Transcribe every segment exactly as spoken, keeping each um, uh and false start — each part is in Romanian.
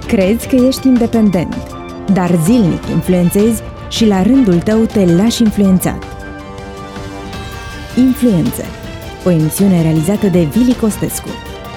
Crezi că ești independent, dar zilnic influențezi și la rândul tău te lași influențat. Influențe, o emisiune realizată de Vili Costescu.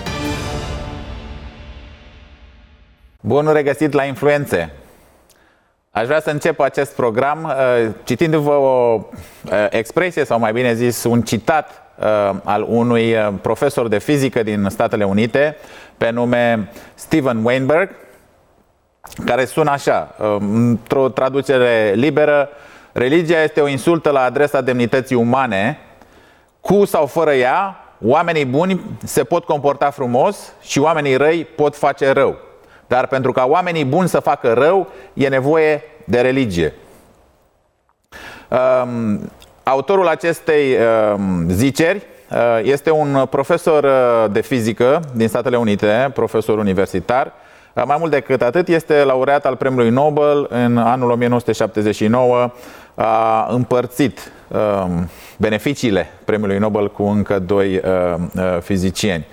Bun regăsit la Influențe! Aș vrea să încep acest program citindu-vă o expresie, sau mai bine zis un citat al unui profesor de fizică din Statele Unite pe nume Steven Weinberg, care sună așa, într-o traducere liberă: religia este o insultă la adresa demnității umane. Cu sau fără ea, oamenii buni se pot comporta frumos și oamenii răi pot face rău. Dar pentru ca oamenii buni să facă rău, e nevoie de religie. Um, autorul acestei um, ziceri uh, este un profesor de fizică din Statele Unite, profesor universitar. Uh, mai mult decât atât, este laureat al Premiului Nobel. În anul o mie nouă sute șaptezeci și nouă a împărțit uh, beneficiile Premiului Nobel cu încă doi uh, uh, fizicieni.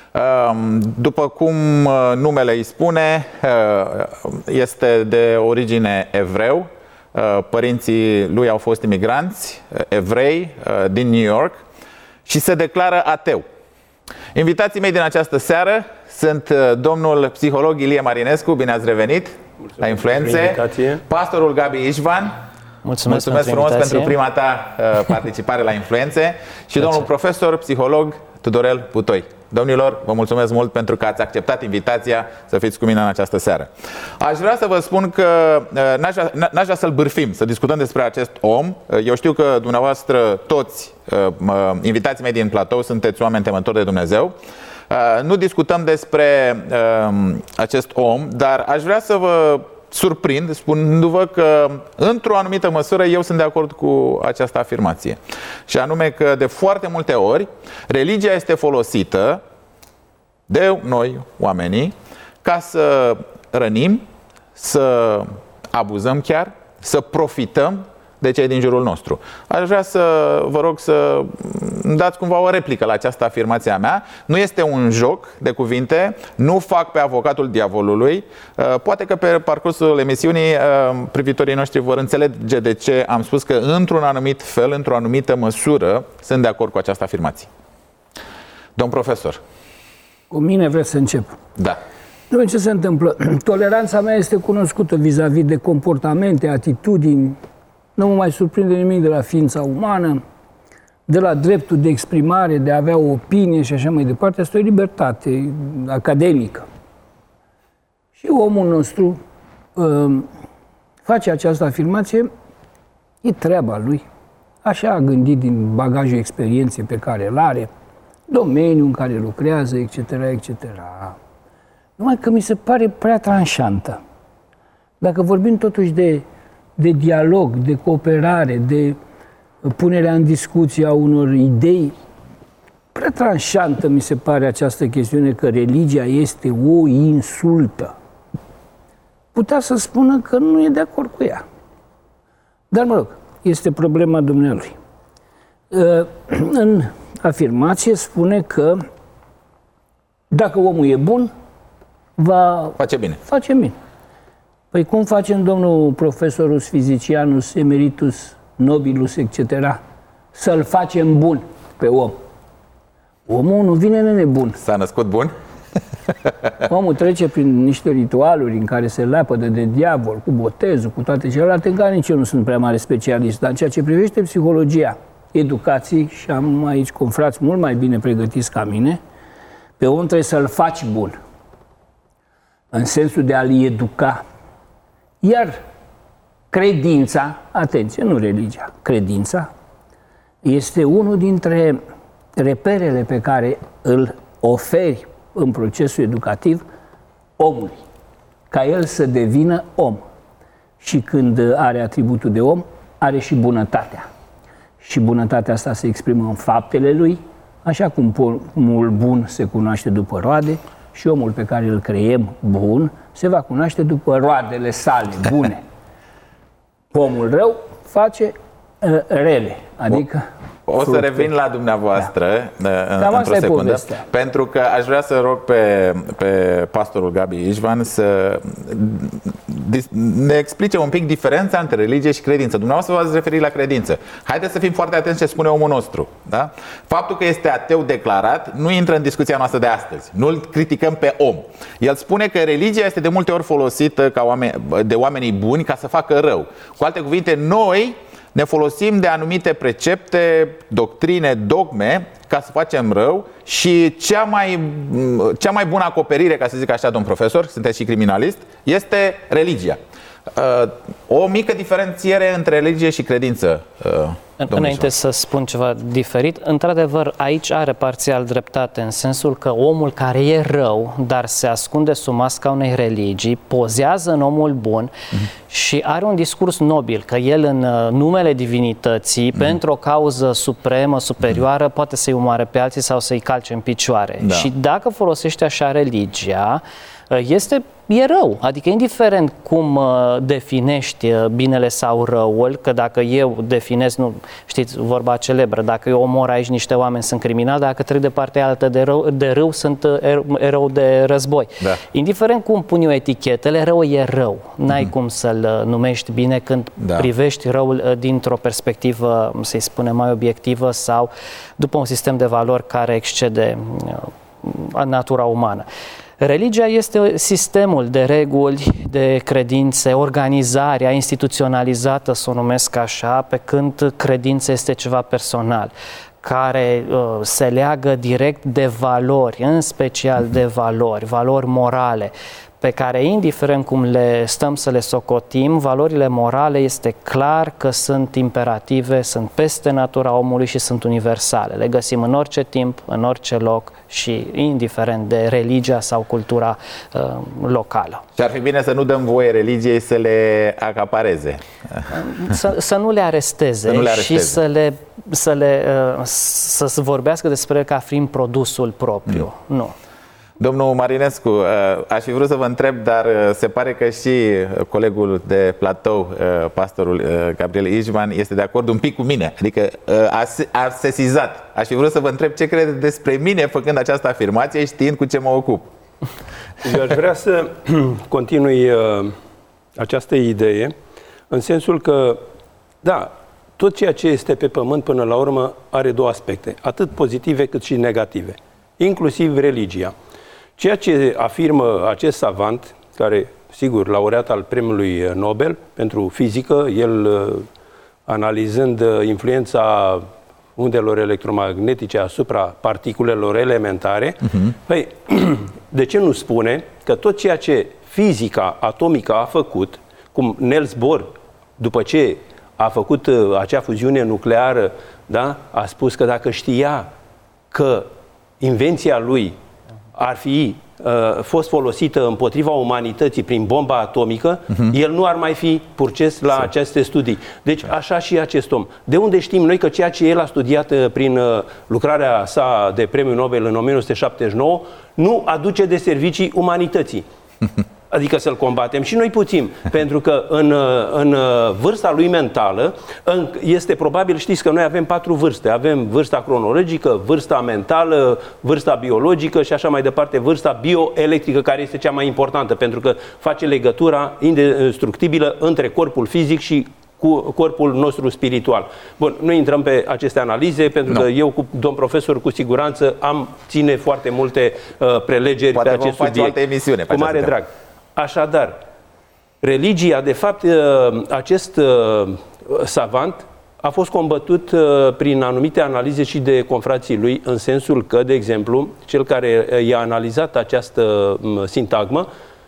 După cum numele îi spune, este de origine evreu. Părinții lui au fost imigranți evrei din New York și se declară ateu. Invitații mei din această seară sunt domnul psiholog Ilie Marinescu, bine ați revenit. Mulțumesc la Influențe, pastorul Gabi Ișvan. Mulțumesc, Mulțumesc frumos pentru prima ta participare la Influențe și domnul profesor psiholog Tudorel Butoi. Domnilor, vă mulțumesc mult pentru că ați acceptat invitația să fiți cu mine în această seară. Aș vrea să vă spun că n-aș vrea, n-aș vrea să-l bârfim, să discutăm despre acest om. Eu știu că dumneavoastră toți, invitații mei din platou, sunteți oameni temători de Dumnezeu. Nu discutăm despre acest om, dar aș vrea să vă surprind spunându-vă că, într-o anumită măsură, eu sunt de acord cu această afirmație. Și anume că, de foarte multe ori, religia este folosită de noi, oamenii, ca să rănim, să abuzăm chiar, să profităm de cei din jurul nostru. Aș vrea să vă rog să dați cumva o replică la această afirmație a mea. Nu este un joc de cuvinte, nu fac pe avocatul diavolului. Poate că pe parcursul emisiunii privitorii noștri vor înțelege de ce am spus că, într-un anumit fel, într-o anumită măsură, sunt de acord cu această afirmație. Domn profesor. Cu mine vreți să încep? Da. Nu, ce se întâmplă? Toleranța mea este cunoscută vis-a-vis de comportamente, atitudini. Nu mă mai surprinde nimic de la ființa umană, de la dreptul de exprimare, de a avea o opinie și așa mai departe. Asta e o libertate academică. Și omul nostru uh, face această afirmație, e treaba lui. Așa a gândit din bagajul experienței pe care îl are, domeniul în care lucrează, et cetera, et cetera. Numai că mi se pare prea tranșantă. Dacă vorbim totuși de de dialog, de cooperare, de punerea în discuție a unor idei, prea tranșantă mi se pare această chestiune că religia este o insultă. Putea să spună că nu e de acord cu ea. Dar, mă rog, este problema dumnealui. În afirmație spune că dacă omul e bun, va face bine. Face bine. Păi cum facem, domnul profesorus fizicianus, emeritus, nobilus, et cetera, să-l facem bun pe om? Omul nu vine nebun. S-a născut bun? Omul trece prin niște ritualuri în care se leapădă de diavol, cu botezul, cu toate celelalte, în care nici eu nu sunt prea mare specialist. Dar în ceea ce privește psihologia educației, și am aici confrați mult mai bine pregătiți ca mine, pe om trebuie să-l faci bun. În sensul de a-l educa. Iar credința, atenție, nu religia, credința, este unul dintre reperele pe care îl oferi în procesul educativ omului, ca el să devină om. Și când are atributul de om, are și bunătatea. Și bunătatea asta se exprimă în faptele lui, așa cum omul bun se cunoaște după roade, și omul pe care îl creiem bun se va cunoaște după roadele sale bune. Omul rău face uh, rele, adică O să fructe. revin la dumneavoastră da. într-o secundă, pentru că aș vrea să rog pe, pe pastorul Gabi Ișvan să ne explice un pic diferența între religie și credință. Dumneavoastră v-ați referit la credință. Haideți să fim foarte atenți ce spune omul nostru. Da? Faptul că este ateu declarat nu intră în discuția noastră de astăzi. Nu-l criticăm pe om. El spune că religia este de multe ori folosită ca oameni, de oamenii buni ca să facă rău. Cu alte cuvinte, noi ne folosim de anumite precepte, doctrine, dogme ca să facem rău și cea mai, cea mai bună acoperire, ca să zic așa, domn profesor, sunteți și criminalist, este religia. O mică diferențiere între religie și credință. Înainte să spun ceva diferit, într-adevăr, aici are parțial dreptate, în sensul că omul care e rău, dar se ascunde sub masca unei religii, pozează în omul bun mm-hmm. și are un discurs nobil, că el în numele divinității, mm-hmm. pentru o cauză supremă, superioară, mm-hmm. poate să-i umoare pe alții sau să-i calce în picioare. Da. Și dacă folosește așa religia, este, e rău, adică indiferent cum uh, definești uh, binele sau răul, că dacă eu definez, nu știți, vorba celebră, dacă eu omor aici niște oameni sunt criminali, dacă trec de partea altă de, rău, de râu sunt uh, erou de război. Da. Indiferent cum pun eu etichetele, rău e rău. N-ai mm-hmm. cum să-l uh, numești bine când da. privești răul uh, dintr-o perspectivă, să-i spunem, mai obiectivă sau după un sistem de valori care excede uh, natura umană. Religia este sistemul de reguli, de credințe, organizarea instituționalizată, să o numesc așa, pe când credința este ceva personal, care uh, se leagă direct de valori, în special de valori, valori morale, pe care, indiferent cum le stăm să le socotim, valorile morale este clar că sunt imperative, sunt peste natura omului și sunt universale. Le găsim în orice timp, în orice loc și indiferent de religia sau cultura uh, locală. Și ar fi bine să nu dăm voie religiei să le acapareze. Să, să nu le aresteze, să nu le aresteze. și să le, să le uh, să, să vorbească despre ca fiind produsul propriu. Mm. Nu. Domnul Marinescu, aș fi vrut să vă întreb, dar se pare că și colegul de platou, pastorul Gabriel Ișvan, este de acord un pic cu mine. Adică a sesizat. Aș fi vrut să vă întreb ce credeți despre mine făcând această afirmație, știind cu ce mă ocup. Eu aș vrea să continui această idee, în sensul că, da, tot ceea ce este pe pământ până la urmă are două aspecte, atât pozitive cât și negative, inclusiv religia. Ceea ce afirmă acest savant, care, sigur, laureat al premiului Nobel pentru fizică, el analizând influența undelor electromagnetice asupra particulelor elementare, uh-huh. Păi, de ce nu spune că tot ceea ce fizica atomică a făcut, cum Niels Bohr, după ce a făcut acea fuziune nucleară, da, a spus că dacă știa că invenția lui ar fi uh, fost folosită împotriva umanității prin bomba atomică, uh-huh. el nu ar mai fi purces la S- aceste studii. Deci așa și acest om. De unde știm noi că ceea ce el a studiat uh, prin uh, lucrarea sa de premiu Nobel în o mie nouă sute șaptezeci și nouă nu aduce de servicii umanității? Adică să-l combatem și noi puțin, pentru că în, în vârsta lui mentală este probabil, știți că noi avem patru vârste, avem vârsta cronologică, vârsta mentală, vârsta biologică și așa mai departe, vârsta bioelectrică, care este cea mai importantă, pentru că face legătura indestructibilă între corpul fizic și cu corpul nostru spiritual. Bun, nu intrăm pe aceste analize, pentru no. că eu, cu domn profesor, cu siguranță am ține foarte multe uh, prelegeri Poate pe acest subiect. Poate o altă emisiune. Cu mare drag. Așadar, religia, de fapt, acest savant a fost combătut prin anumite analize și de confrații lui, în sensul că, de exemplu, cel care i-a analizat această sintagmă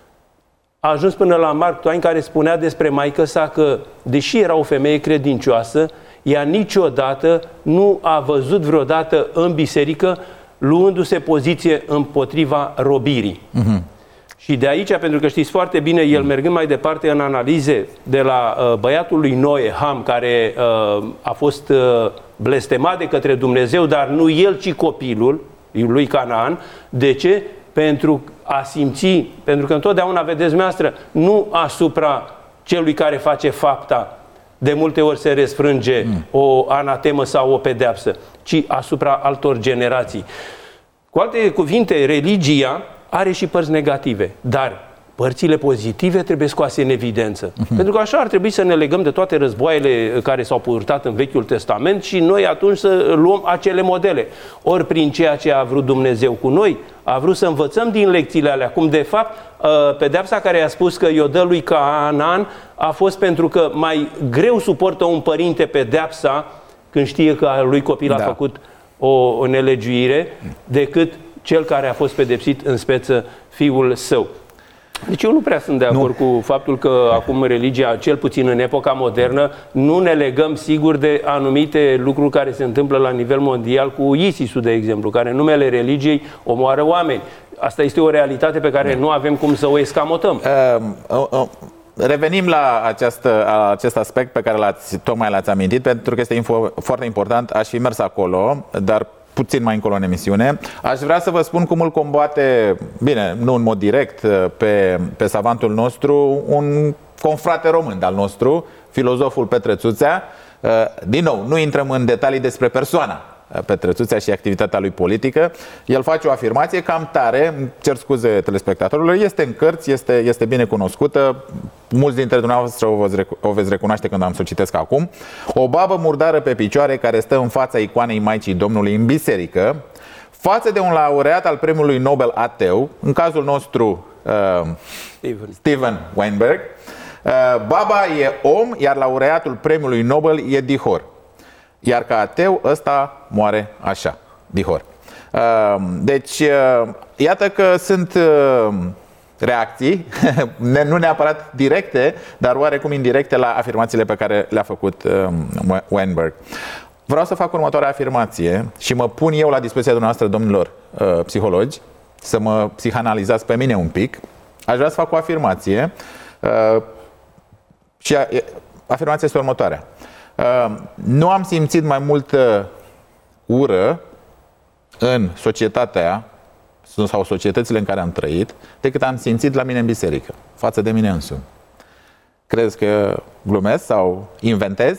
a ajuns până la Mark Twain, care spunea despre maică-sa că, deși era o femeie credincioasă, ea niciodată nu a văzut vreodată în biserică luându-se poziție împotriva robirii. Uh-huh. Și de aici, pentru că știți foarte bine, el mergând mai departe în analize de la uh, băiatul lui Noe, Ham, care uh, a fost uh, blestemat de către Dumnezeu, dar nu el, ci copilul lui Canaan. De ce? Pentru a simți, pentru că întotdeauna, vedeți dumneavoastră, nu asupra celui care face fapta de multe ori se răsfrânge mm. o anatemă sau o pedeapsă, ci asupra altor generații. Cu alte cuvinte, religia are și părți negative, dar părțile pozitive trebuie scoase în evidență. Uh-huh. Pentru că așa ar trebui să ne legăm de toate războaiele care s-au purtat în Vechiul Testament și noi atunci să luăm acele modele. Ori prin ceea ce a vrut Dumnezeu cu noi, a vrut să învățăm din lecțiile alea. Cum de fapt, pedeapsa care a spus că i-o dă lui Canaan a fost pentru că mai greu suportă un părinte pedeapsa când știe că lui copil a da. făcut o, o nelegiuire decât cel care a fost pedepsit în speță fiul său. Deci eu nu prea sunt de acord nu. cu faptul că acum religia, cel puțin în epoca modernă, nu ne legăm sigur de anumite lucruri care se întâmplă la nivel mondial cu ISIS-ul, de exemplu, care în numele religiei omoară oameni. Asta este o realitate pe care nu avem cum să o escamotăm. Uh, uh, uh. Revenim la acest, acest aspect pe care l-ați, tocmai l-ați amintit, pentru că este info, foarte important. Aș fi mers acolo, dar puțin mai încolo în emisiune. Aș vrea să vă spun cum îl combate, bine, nu în mod direct, pe, pe savantul nostru, un confrate român al nostru, filozoful Petre Țuțea. Din nou, nu intrăm în detalii despre persoana Petre Țuțea și activitatea lui politică. El face o afirmație cam tare, cer scuze telespectatorilor, este în cărți, este, este bine cunoscută. Mulți dintre dumneavoastră o, o veți recunoaște când am să o citesc acum. O babă murdară pe picioare care stă în fața icoanei Maicii Domnului în biserică, față de un laureat al premiului Nobel ateu, în cazul nostru uh, Steven. Steven Weinberg. Uh, baba e om, iar laureatul premiului Nobel e dihor. Iar ca ateu, ăsta moare așa, dihor. Uh, deci, uh, iată că sunt uh, reacții, nu neapărat directe, dar oarecum indirecte la afirmațiile pe care le-a făcut uh, Weinberg. Vreau să fac următoarea afirmație și mă pun eu la dispoziția dumneavoastră, domnilor uh, psihologi, să mă psihanalizați pe mine un pic. Aș vrea să fac o afirmație uh, și a, afirmația este următoarea. Uh, nu am simțit mai multă ură în societatea sau societățile în care am trăit decât am simțit la mine în biserică, față de mine însumi. Crezi că glumesc sau inventez?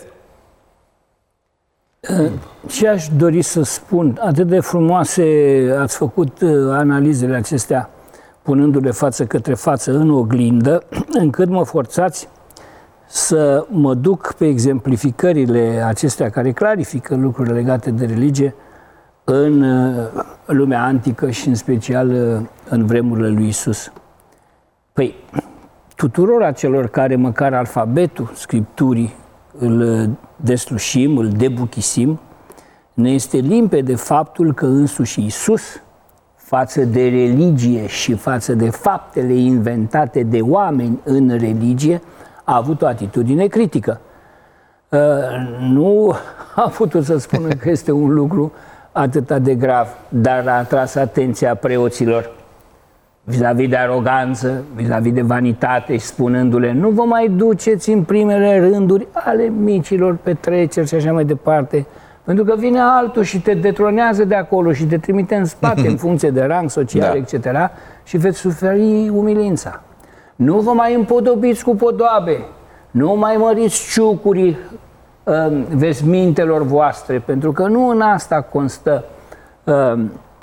Ce aș dori să spun, atât de frumoase ați făcut analizele acestea, punându-le față către față în oglindă, încât mă forțați să mă duc pe exemplificările acestea care clarifică lucruri legate de religie în lumea antică și în special în vremurile lui Isus. Păi, tuturor acelor care măcar alfabetul Scripturii îl deslușim, îl debuchisim, ne este limpede faptul că însuși Isus, față de religie și față de faptele inventate de oameni în religie, a avut o atitudine critică. Uh, nu a putut să spună că este un lucru atât de grav, dar a atras atenția preoților vis-a-vis de aroganță, vis-a-vis de vanitate și spunându-le nu vă mai duceți în primele rânduri ale micilor petreceri și așa mai departe, pentru că vine altul și te detronează de acolo și te trimite în spate în funcție de rang social, da. et cetera și veți suferi umilința. Nu vă mai împodobiți cu podoabe, nu mai măriți ciucurii uh, vesmintelor voastre, pentru că nu în asta constă uh,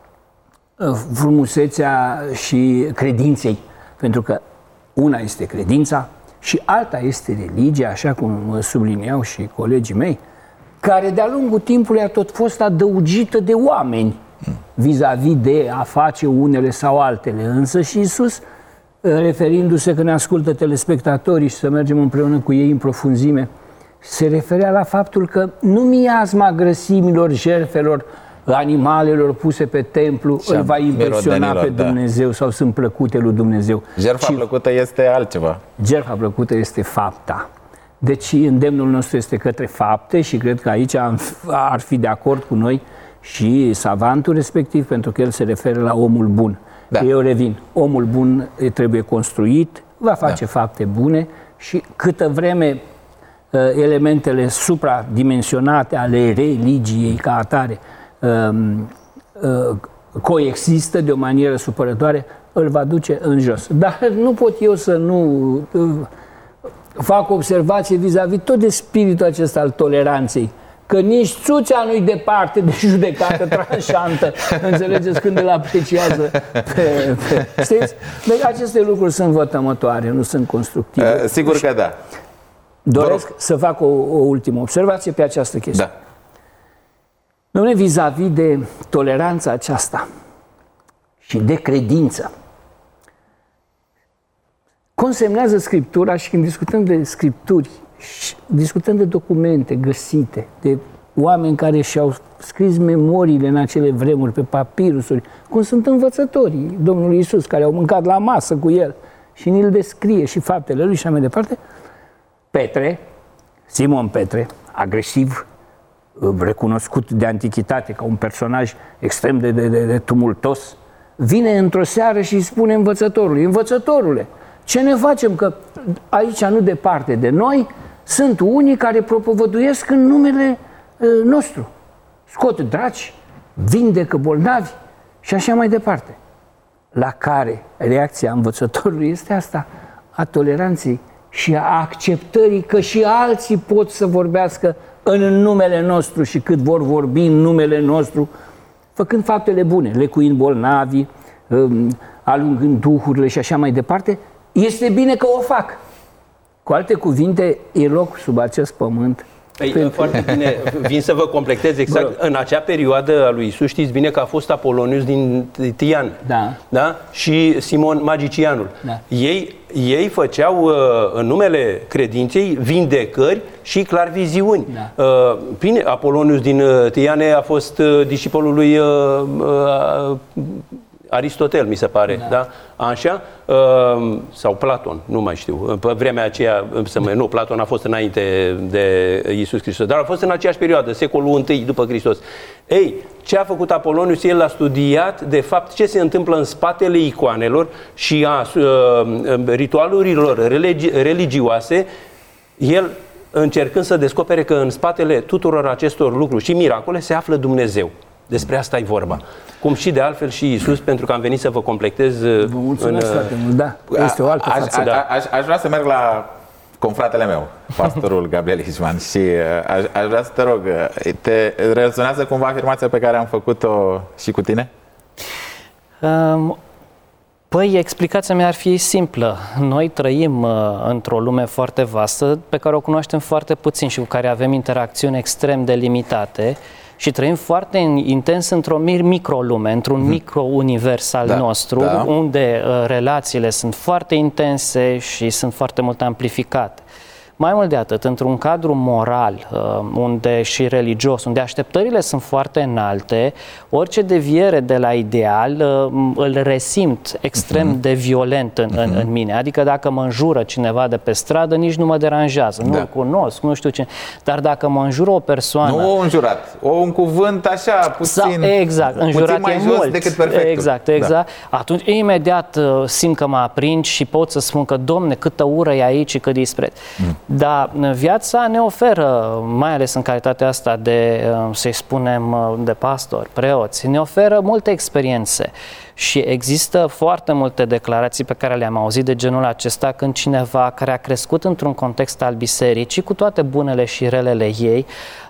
frumusețea și credinței, pentru că una este credința și alta este religia, așa cum subliniau și colegii mei, care de-a lungul timpului a tot fost adăugită de oameni vis-a-vis de a face unele sau altele. Însă și Iisus, referindu-se că ne ascultă telespectatorii și să mergem împreună cu ei în profunzime, se referea la faptul că nu miasma grăsimilor, jertfelor, animalelor puse pe templu îl va impresiona pe Dumnezeu, da. Sau sunt plăcute lui Dumnezeu. Jertfa ci, plăcută este altceva. Jertfa plăcută este fapta. Deci îndemnul nostru este către fapte și cred că aici ar fi de acord cu noi și savantul respectiv, pentru că el se referă la omul bun. Da. Eu revin, omul bun trebuie construit, va face da. fapte bune și câtă vreme uh, elementele supradimensionate ale religiei ca atare uh, uh, coexistă de o manieră supărătoare, îl va duce în jos. Dar nu pot eu să nu uh, fac observație vis-a-vis tot de spiritul acesta al toleranței. Că nici țuțea nu-i departe de judecată tranșantă. Înțelegeți când îl apreciază pe, pe, știți? Deci aceste lucruri sunt vătămătoare, nu sunt constructive. Uh, sigur că da. Doresc să fac o, o ultimă observație pe această chestie. Da. Dom'le, vis-a-vis de toleranța aceasta și de credință, consemnează Scriptura, și când discutăm de Scripturi, discutăm de documente găsite, de oameni care și-au scris memoriile în acele vremuri pe papirusuri, cum sunt învățătorii Domnului Iisus, care au mâncat la masă cu el și ni-l descrie și faptele lui și așa mai departe. Petre, Simon Petre, agresiv, recunoscut de antichitate ca un personaj extrem de, de, de, de tumultos, vine într-o seară și îi spune învățătorului: învățătorule, ce ne facem, că aici, nu departe de noi, sunt unii care propovăduiesc în numele uh, nostru. Scot draci, vindecă bolnavi și așa mai departe. La care reacția învățătorului este asta, a toleranței și a acceptării că și alții pot să vorbească în numele nostru și cât vor vorbi în numele nostru, făcând faptele bune, lecuind bolnavi, um, alungând duhurile și așa mai departe, este bine că o fac. Cu alte cuvinte, e loc sub acest pământ. Păi, pentru... Foarte bine, vin să vă completez exact. Bă. În acea perioadă a lui Iisus, știți bine că a fost Apolonius din Tian, da. Da? Și Simon Magicianul. Da. Ei, ei făceau în numele credinței vindecări și clarviziuni. Da. Bine, Apolonius din Tiane a fost discipolul lui Aristotel, mi se pare, da? Da? Așa? Sau Platon, nu mai știu. Pe vremea aceea, nu, Platon a fost înainte de Iisus Hristos, dar a fost în aceeași perioadă, secolul întâi după Hristos. Ei, ce a făcut Apolonius? El a studiat, de fapt, ce se întâmplă în spatele icoanelor și a ritualurilor religi religioase, el încercând să descopere că în spatele tuturor acestor lucruri și miracole se află Dumnezeu. Despre asta e vorba. Cum și de altfel și Iisus, pentru că am venit să vă completez. Vă mulțumesc foarte mult, da. Este o altă față. Aș, aș, aș vrea să merg la confratele meu, pastorul Gabriel Ișman, și aș, aș vrea să te rog, te rezonează cumva afirmația pe care am făcut-o și cu tine? Um, Păi, explicația mea ar fi simplă. Noi trăim uh, într-o lume foarte vastă, pe care o cunoaștem foarte puțin și cu care avem interacțiuni extrem de limitate. Și trăim foarte intens într-o microlume, într-un mm-hmm. micro-univers al da, nostru, da. unde uh, relațiile sunt foarte intense și sunt foarte mult amplificate. Mai mult de atât, într-un cadru moral, uh, unde și religios, unde așteptările sunt foarte înalte, orice deviere de la ideal uh, îl resimt extrem uh-huh. de violent în, uh-huh. în, în mine. Adică dacă mă înjură cineva de pe stradă, nici nu mă deranjează, da. nu-l cunosc, nu știu ce. Dar dacă mă înjură o persoană... Nu înjurat, o, un cuvânt așa, puțin, sau, exact, înjurat puțin mai e jos mult. decât perfectul. Exact, exact. Da. Atunci, imediat uh, simt că mă aprind și pot să spun că, Domne, câtă ură e aici și cât dispreț. Mm. Dar viața ne oferă, mai ales în calitatea asta de, să-i spunem, de pastori, preoți, ne oferă multe experiențe și există foarte multe declarații pe care le-am auzit de genul acesta când cineva care a crescut într-un context al bisericii, cu toate bunele și relele ei,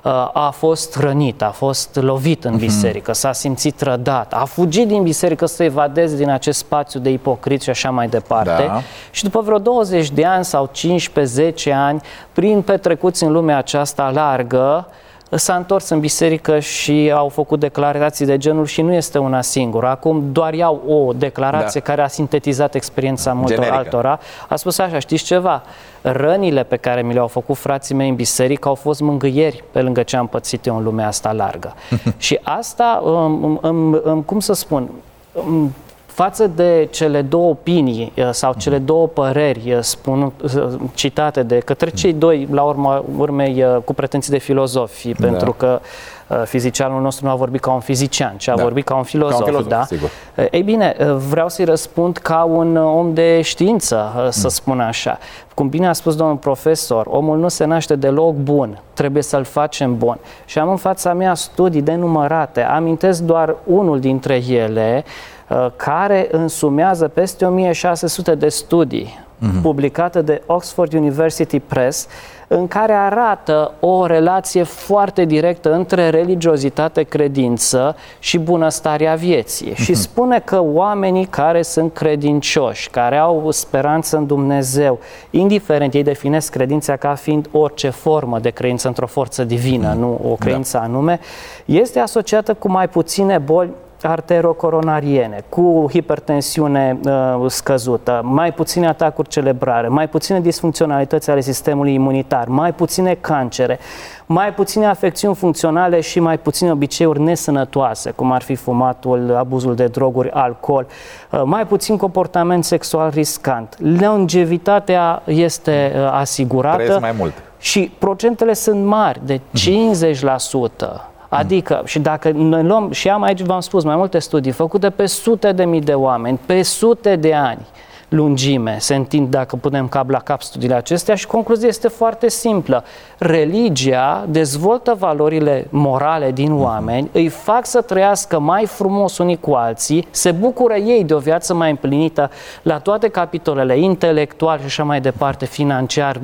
a fost rănit, a fost lovit în biserică, s-a simțit trădat, a fugit din biserică să evadeze din acest spațiu de ipocriți și așa mai departe. Da. Și după vreo douăzeci de ani sau cincisprezece zece ani, prin petrecuți în lumea aceasta largă, s-a întors în biserică și au făcut declarații de genul și nu este una singură. Acum doar iau o declarație da. care a sintetizat experiența multor Generică. altora. A spus așa, știți ceva? Rănile pe care mi le-au făcut frații mei în biserică au fost mângâieri pe lângă ce am pățit eu în lumea asta largă. Și asta, um, um, um, cum să spun... Um, față de cele două opinii sau cele două păreri spun, citate de către cei doi, la urma urmei, cu pretenții de filozofi, da. pentru că fizicianul nostru nu a vorbit ca un fizician, ci a da. vorbit ca un filozof. Ca un filozof, da? Sigur. Ei bine, vreau să-i răspund ca un om de știință, să spun așa. Cum bine a spus domnul profesor, omul nu se naște deloc bun, trebuie să-l facem bun. Și am în fața mea studii denumărate, amintesc doar unul dintre ele, care însumează peste o mie șase sute de studii uh-huh. publicată de Oxford University Press, în care arată o relație foarte directă între religiozitate, credință și bunăstarea vieții. Uh-huh. Și spune că oamenii care sunt credincioși, care au speranță în Dumnezeu, indiferent, ei definesc credința ca fiind orice formă de credință într-o forță divină, uh-huh. nu o credință da. anume, este asociată cu mai puține boli arterocoronariene, cu hipertensiune uh, scăzută, mai puține atacuri cerebrale, mai puține disfuncționalități ale sistemului imunitar, mai puține cancere, mai puține afecțiuni funcționale și mai puține obiceiuri nesănătoase, cum ar fi fumatul, abuzul de droguri, alcool, uh, mai puțin comportament sexual riscant. Longevitatea este uh, asigurată. Trăiesc mai mult. Și procentele sunt mari, de cincizeci la sută. Adică, și dacă noi luăm, și am aici, v-am spus, mai multe studii făcute pe sute de mii de oameni, pe sute de ani lungime, se întind dacă punem cap la cap studiile acestea și concluzia este foarte simplă. Religia dezvoltă valorile morale din oameni, îi fac să trăiască mai frumos unii cu alții, se bucură ei de o viață mai împlinită la toate capitolele, intelectual și așa mai departe, financiar,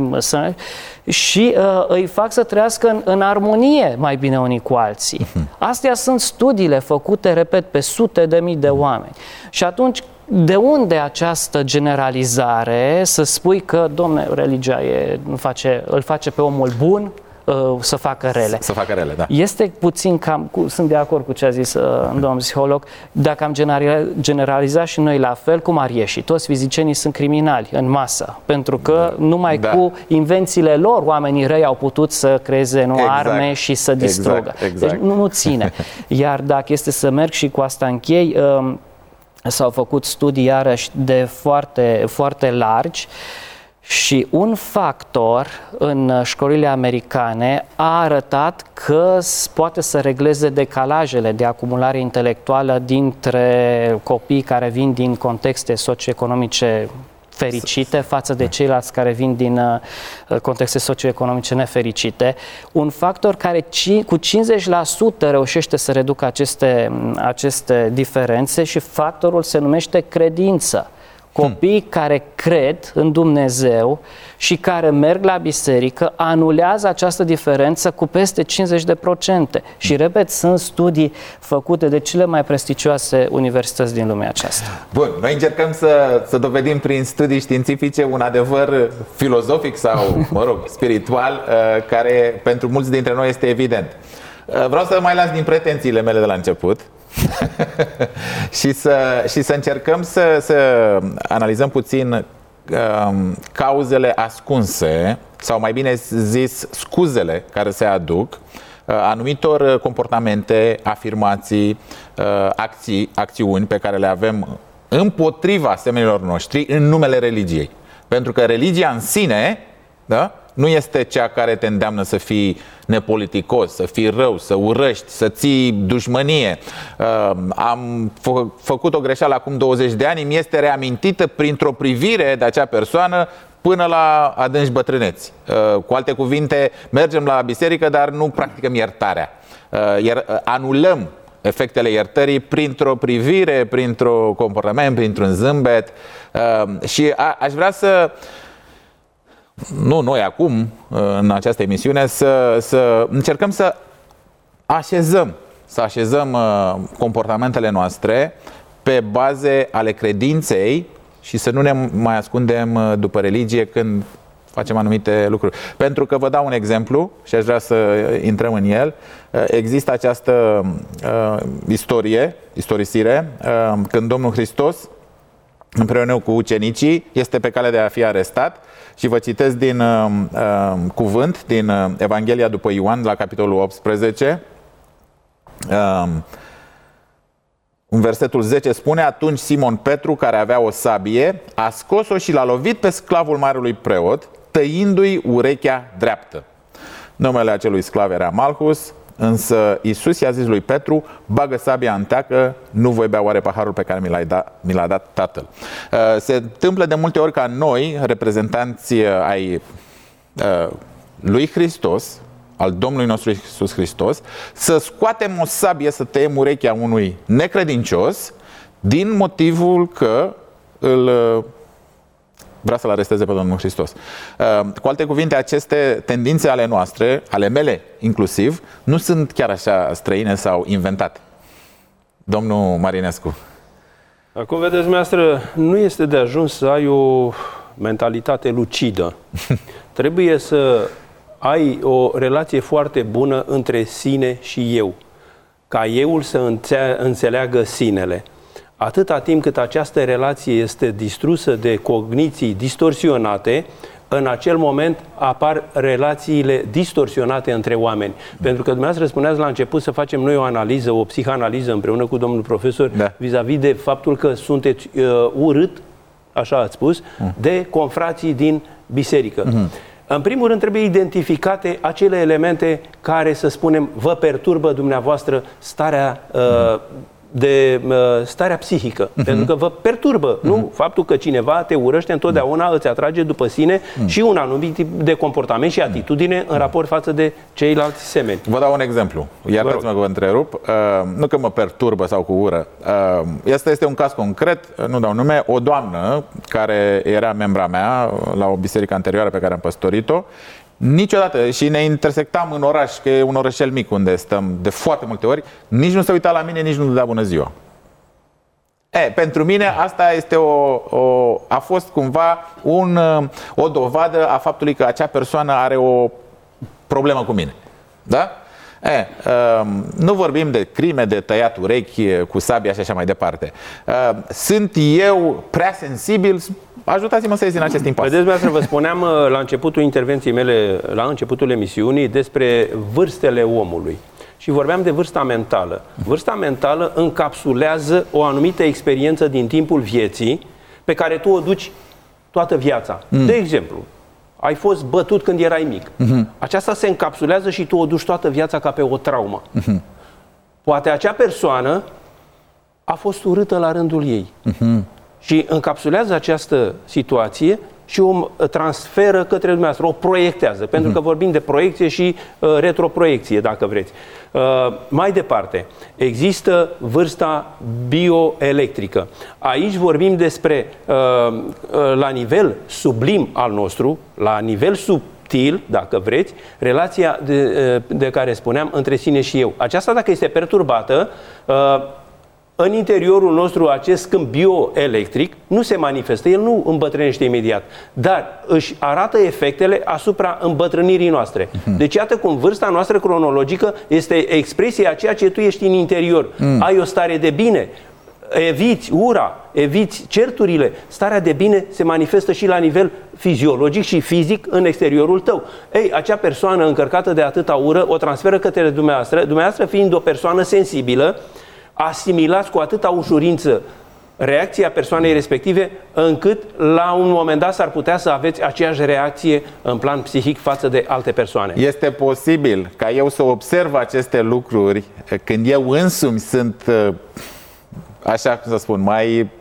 și uh, îi fac să trăiască în, în armonie mai bine unii cu alții. Astea sunt studiile făcute, repet, pe sute de mii de oameni. Și atunci, de unde această generalizare să spui că, domne, religia e, face, îl face pe omul bun uh, să facă rele? Să facă rele, da. Este puțin cam, cu, sunt de acord cu ce a zis uh, domnul psiholog, dacă am generalizat și noi la fel, cum ar ieși? Toți fizicienii sunt criminali în masă, pentru că numai da. cu invențiile lor oamenii răi au putut să creeze nu, exact. arme și să distrugă. Exact. Exact. Deci nu, nu ține. Iar dacă este să merg și cu asta închei, uh, s-au făcut studii iarăși de foarte, foarte largi și un factor în școlile americane a arătat că poate să regleze decalajele de acumulare intelectuală dintre copiii care vin din contexte socioeconomice fericite față de ceilalți care vin din uh, contexte socioeconomice nefericite. Un factor care ci, cu cincizeci la sută reușește să reducă aceste, aceste diferențe și factorul se numește credință. Copii hmm. care cred în Dumnezeu și care merg la biserică anulează această diferență cu peste cincizeci de procente. Și, repet, sunt studii făcute de cele mai prestigioase universități din lumea aceasta. Bun, noi încercăm să, să dovedim prin studii științifice un adevăr filozofic sau, mă rog, spiritual, care pentru mulți dintre noi este evident. Vreau să mai las din pretențiile mele de la început și, să, și să încercăm să, să analizăm puțin um, cauzele ascunse, sau mai bine zis scuzele care se aduc uh, anumitor comportamente, afirmații, uh, acții, acțiuni pe care le avem împotriva semenilor noștri în numele religiei. Pentru că religia în sine, da, nu este cea care te îndeamnă să fii nepoliticos, să fii rău, să urăști, să ții dușmănie. Uh, am fă- făcut o greșeală acum douăzeci de ani, mi este reamintită printr-o privire de acea persoană până la adânci bătrâneți. Uh, cu alte cuvinte, mergem la biserică, dar nu practicăm iertarea. Uh, iar uh, anulăm efectele iertării printr-o privire, printr-un comportament, printr-un zâmbet. Uh, și a- aș vrea să nu noi acum, în această emisiune, să, să încercăm să așezăm, să așezăm comportamentele noastre pe baze ale credinței și să nu ne mai ascundem după religie când facem anumite lucruri. Pentru că vă dau un exemplu și aș vrea să intrăm în el. Există această uh, istorie, istorisire, uh, când Domnul Hristos, împreună cu ucenicii, este pe cale de a fi arestat. Și vă citesc din uh, uh, cuvânt, din uh, Evanghelia după Ioan, la capitolul optsprezece. Uh, în versetul zece spune: atunci Simon Petru, care avea o sabie, a scos-o și l-a lovit pe sclavul marelui preot, tăindu-i urechea dreaptă. Numele acelui sclav era Malchus. Însă Iisus i-a zis lui Petru: bagă sabia în teacă, nu voi bea oare paharul pe care mi l-a dat, mi l-a dat Tatăl. Se întâmplă de multe ori ca noi, reprezentanți ai lui Hristos, al Domnului nostru Iisus Hristos, să scoatem o sabie să tăiem urechea unui necredincios din motivul că îl vrea să-L aresteze pe Domnul Hristos. Cu alte cuvinte, aceste tendințe ale noastre, ale mele inclusiv, nu sunt chiar așa străine sau inventate. Domnul Marinescu. Acum, vedeți, dumneavoastră, nu este de ajuns să ai o mentalitate lucidă. Trebuie să ai o relație foarte bună între sine și eu, ca euul să înțeleagă sinele. Atâta timp cât această relație este distrusă de cogniții distorsionate, în acel moment apar relațiile distorsionate între oameni. Pentru că dumneavoastră spuneați la început să facem noi o analiză, o psihanaliză împreună cu domnul profesor, da, vis-a-vis de faptul că sunteți uh, urât, așa ați spus, mm. de confrații din biserică. Mm-hmm. În primul rând trebuie identificate acele elemente care, să spunem, vă perturbă dumneavoastră starea uh, de uh, starea psihică, uh-huh. pentru că vă perturbă, uh-huh. nu? Faptul că cineva te urăște întotdeauna îți atrage după sine uh-huh. și un anumit tip de comportament și atitudine uh-huh. în raport față de ceilalți semeni. Vă dau un exemplu. Iertați-mă că vă întrerup. Uh, nu că mă perturbă sau cu ură. Uh, este, este un caz concret, nu dau nume, o doamnă care era membra mea la o biserică anterioară pe care am păstorit-o. Niciodată, și ne intersectam în oraș, că e un orășel mic unde stăm de foarte multe ori, nici nu se uita la mine, nici nu dădea bună ziua. E, pentru mine asta este o, o, a fost cumva un, o dovadă a faptului că acea persoană are o problemă cu mine. Da? E, um, nu vorbim de crime, de tăiat urechi cu sabia și așa mai departe. Uh, sunt eu prea sensibil? Ajutați-mă să ies din acest impas. Vedeți, vă spuneam la începutul intervenției mele, la începutul emisiunii, despre vârstele omului. Și vorbeam de vârsta mentală. Vârsta mentală încapsulează o anumită experiență din timpul vieții pe care tu o duci toată viața. Mm. De exemplu, ai fost bătut când erai mic. Mm-hmm. Aceasta se încapsulează și tu o duci toată viața ca pe o traumă. Mm-hmm. Poate acea persoană a fost urâtă la rândul ei. Mm-hmm. Și încapsulează această situație și o transferă către dumneavoastră, o proiectează, mm-hmm. pentru că vorbim de proiecție și uh, retroproiecție, dacă vreți. Uh, mai departe, există vârsta bioelectrică. Aici vorbim despre, uh, uh, la nivel sublim al nostru, la nivel subtil, dacă vreți, relația de, uh, de care spuneam între sine și eu. Aceasta, dacă este perturbată, uh, în interiorul nostru acest câmp bioelectric nu se manifestă, el nu îmbătrânește imediat, dar își arată efectele asupra îmbătrânirii noastre. Mm. Deci iată cum vârsta noastră cronologică este expresia a ceea ce tu ești în interior. Mm. Ai o stare de bine, eviți ura, eviți certurile, starea de bine se manifestă și la nivel fiziologic și fizic în exteriorul tău. Ei, acea persoană încărcată de atâta ură o transferă către dumneavoastră, dumneavoastră fiind o persoană sensibilă, asimilați cu atâta ușurință reacția persoanei respective, încât la un moment dat s-ar putea să aveți aceeași reacție în plan psihic față de alte persoane. Este posibil ca eu să observ aceste lucruri când eu însumi sunt, așa cum să spun, mai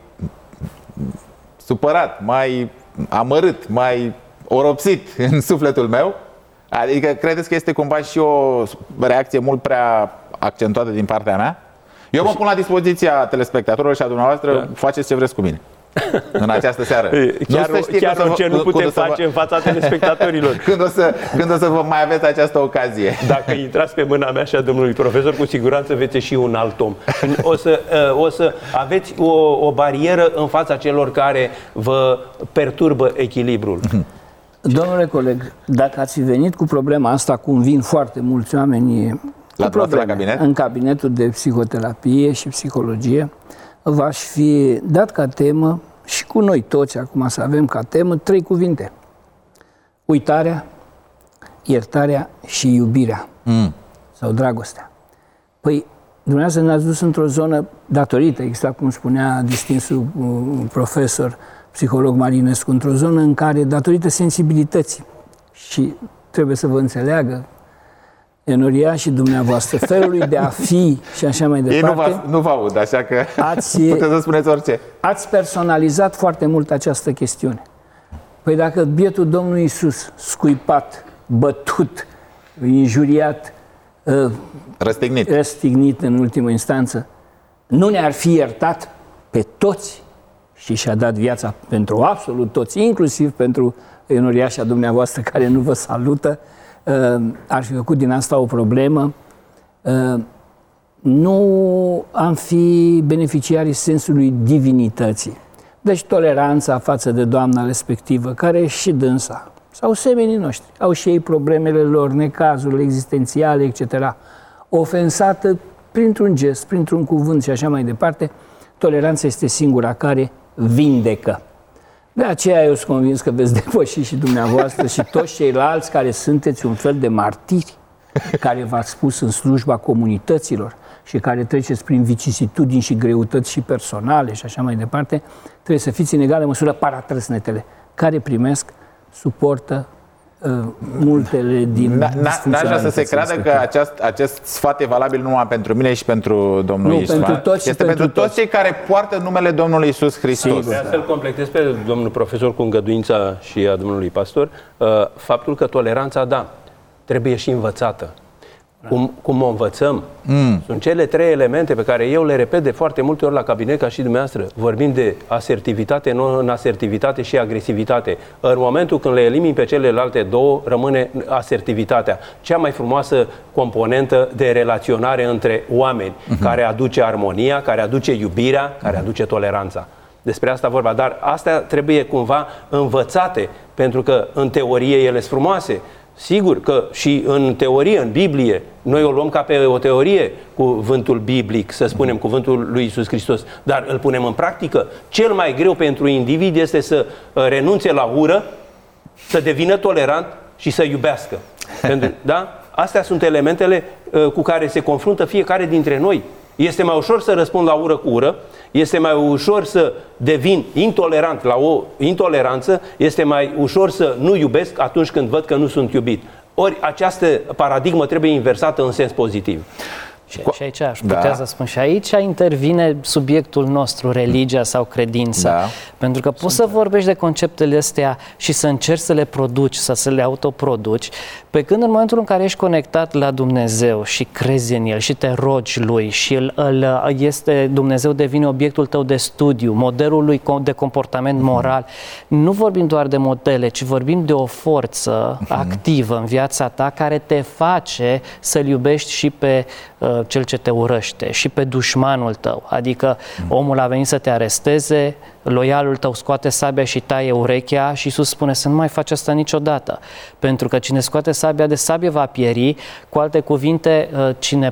supărat, mai amărât, mai oropsit în sufletul meu? Adică credeți că este cumva și o reacție mult prea accentuată din partea mea? Eu mă pun la dispoziția telespectatorilor și a dumneavoastră, da. Faceți ce vreți cu mine în această seară. Chiar, nu chiar să orice vă, nu putem face vă... în fața telespectatorilor. când, o să, când o să vă mai aveți această ocazie. Dacă intrați pe mâna mea și a domnului profesor, cu siguranță veți ieși un alt om. O să, o să aveți o, o barieră în fața celor care vă perturbă echilibrul. Domnule coleg, dacă ați venit cu problema asta, cum vin foarte mulți oameni la probleme, la cabinet? În cabinetul de psihoterapie și psihologie, v-aș fi dat ca temă, și cu noi toți acum să avem ca temă, trei cuvinte. Uitarea, iertarea și iubirea. Mm. Sau dragostea. Păi, dumneavoastră ne-ați dus într-o zonă datorită, exact cum spunea distinsul profesor, psiholog Marinescu, într-o zonă în care, datorită sensibilității, și trebuie să vă înțeleagă Enoria și dumneavoastră, felului de a fi și așa mai departe. Ei nu, nu vă aud, așa că ați, puteți să spuneți orice. Ați personalizat foarte mult această chestiune. Păi dacă bietul Domnul Iisus, scuipat, bătut, injuriat, răstignit. răstignit în ultimă instanță, nu ne-ar fi iertat pe toți și și-a dat viața pentru absolut toți, inclusiv pentru enoriașa dumneavoastră care nu vă salută, ar fi făcut din asta o problemă, nu am fi beneficiarii sensului divinității. Deci toleranța față de doamna respectivă, care și dânsa, sau semenii noștri, au și ei problemele lor, necazurile existențiale, et cetera, ofensată printr-un gest, printr-un cuvânt și așa mai departe, toleranța este singura care vindecă. De aceea eu sunt convins că veți depăși și dumneavoastră și toți ceilalți care sunteți un fel de martiri, care v-ați spus în slujba comunităților și care treceți prin vicisitudini și greutăți și personale și așa mai departe, trebuie să fiți în egală măsură paratrăsnetele, care primesc, suportă uh, multele din N-aș vrea să se creadă că acest, acest sfat e valabil numai pentru mine și pentru Domnul nu, Istvan. Pentru toți este pentru, pentru toți cei care poartă numele Domnului Iisus Hristos. Vreau să-l completez pe domnul profesor cu îngăduința și a domnului pastor, uh, faptul că toleranța, da, trebuie și învățată. Cum, cum o învățăm? Mm. Sunt cele trei elemente pe care eu le repet de foarte multe ori la cabinet, ca și dumneavoastră. Vorbim de asertivitate, non-asertivitate și agresivitate. În momentul când le elimini pe celelalte două, rămâne asertivitatea. Cea mai frumoasă componentă de relaționare între oameni, mm-hmm. care aduce armonia, care aduce iubirea, care aduce toleranța. Despre asta vorba, dar astea trebuie cumva învățate, pentru că în teorie ele sunt frumoase. Sigur că și în teorie, în Biblie, noi o luăm ca pe o teorie, cuvântul biblic, să spunem, cuvântul lui Iisus Hristos, dar îl punem în practică. Cel mai greu pentru individ este să renunțe la ură, să devină tolerant și să iubească. Pentru, da? Astea sunt elementele cu care se confruntă fiecare dintre noi. Este mai ușor să răspund la ură cu ură, este mai ușor să devin intolerant la o intoleranță, este mai ușor să nu iubesc atunci când văd că nu sunt iubit. Ori această paradigmă trebuie inversată în sens pozitiv. Și, și aici aș putea da. să spun, și aici intervine subiectul nostru, religia sau credința. Da. Pentru că poți Sunt. să vorbești de conceptele astea și să încerci să le produci, să, să le autoproduci, pe când în momentul în care ești conectat la Dumnezeu și crezi în El și te rogi Lui și el, el este, Dumnezeu devine obiectul tău de studiu, modelul lui de comportament moral, mm-hmm. nu vorbim doar de modele, ci vorbim de o forță mm-hmm. activă în viața ta care te face să-L iubești și pe uh, cel ce te urăște și pe dușmanul tău. Adică omul a venit să te aresteze, loialul tău scoate sabia și taie urechea și Iisus spune să nu mai faci asta niciodată. Pentru că cine scoate sabia de sabie va pieri. Cu alte cuvinte, cine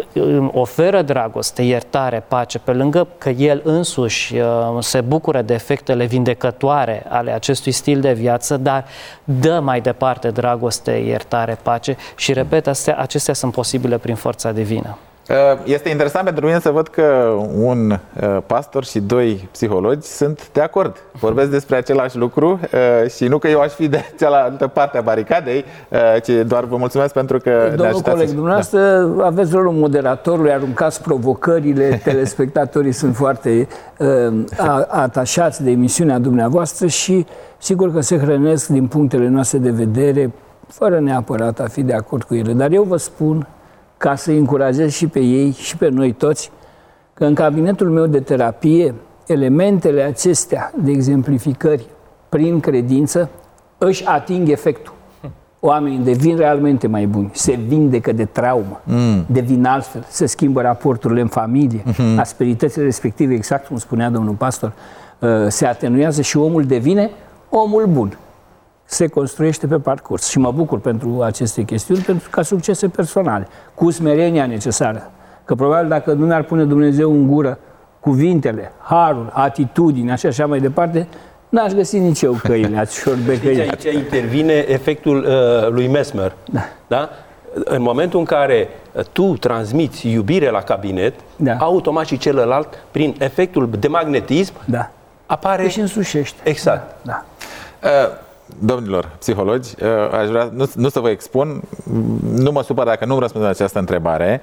oferă dragoste, iertare, pace, pe lângă că el însuși se bucură de efectele vindecătoare ale acestui stil de viață, dar dă mai departe dragoste, iertare, pace și, repet, astea, acestea sunt posibile prin forța divină. Este interesant pentru mine să văd că un pastor și doi psihologi sunt de acord. Vorbesc despre același lucru și nu că eu aș fi de cealaltă parte a baricadei, ci doar vă mulțumesc pentru că Domnul coleg, dumneavoastră da. aveți rolul moderatorului, aruncați provocările, telespectatorii sunt foarte uh, atașați de emisiunea dumneavoastră și sigur că se hrănesc din punctele noastre de vedere, fără neapărat a fi de acord cu ele. Dar eu vă spun, ca să-i încurajez și pe ei și pe noi toți, că în cabinetul meu de terapie, elementele acestea de exemplificări prin credință își ating efectul. Oamenii devin realmente mai buni, se vindecă de traumă, mm. devin altfel, se schimbă raporturile în familie, mm-hmm. asperitățile respective, exact cum spunea domnul pastor, se atenuează și omul devine omul bun. Se construiește pe parcurs și mă bucur pentru aceste chestiuni, pentru ca succese personale, cu smerenia necesară. Că probabil dacă nu mi-ar pune Dumnezeu în gură cuvintele, harul, atitudini, așa așa mai departe, n-aș găsi nici eu căile, ați șorbecăiat. Aici intervine efectul uh, lui Mesmer. Da. Da? În momentul în care tu transmiți iubire la cabinet, da. automat și celălalt, prin efectul de magnetism, da. apare... și însușește. Exact. Da. Da. Uh, Domnilor psihologi, aș vrea nu, nu să vă expun, nu mă supăr dacă nu-mi răspund la această întrebare.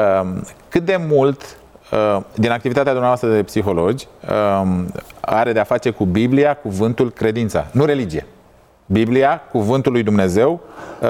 Cât de mult din activitatea dumneavoastră de psihologi are de a face cu Biblia, cuvântul, credința, nu religie. Biblia, cuvântul lui Dumnezeu